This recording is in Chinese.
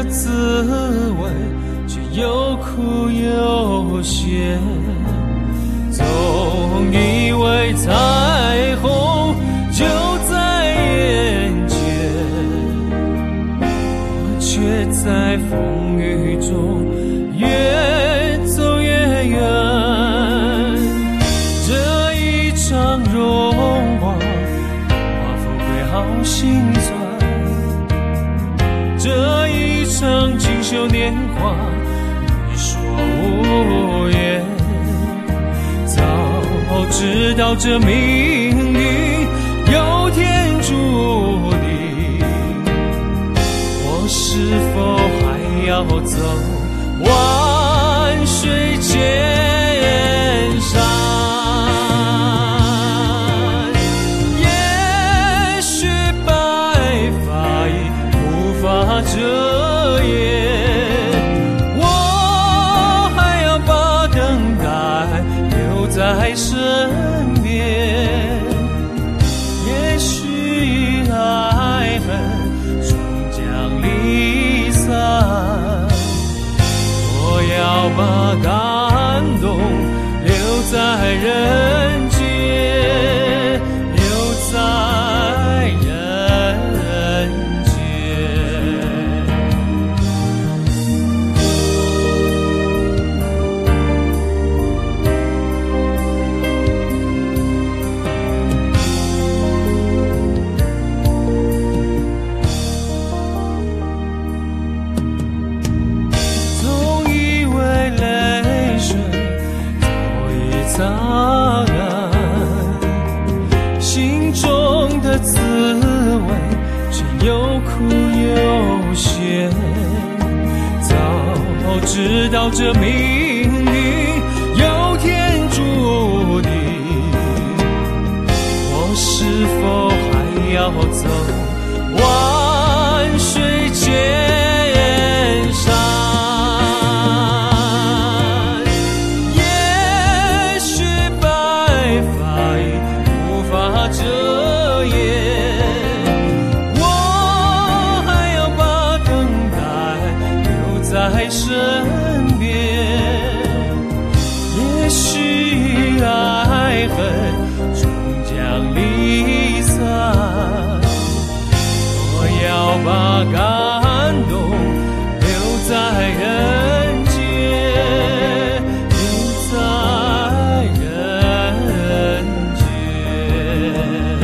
滋味，却又苦又咸。总以为彩虹就在眼前，我却在风雨中越走越远。这一场荣华，化富贵好心酸。这一场锦绣年华，你说无言。早知道这命运有天注定，我是否还要走万水千山？也许白发已无法遮掩，我还要把等待留在身边。也许爱恨终将离散，我要把感动留在人间，留在人间。总以为泪水早已擦干，心中的滋味却又苦又咸。早知道这命运有天注定，我是否还要走万水千山？也许白发已无法遮掩，我还要把等待留在身边。也许爱恨终将离散，我要把感动留在人间，留在人间。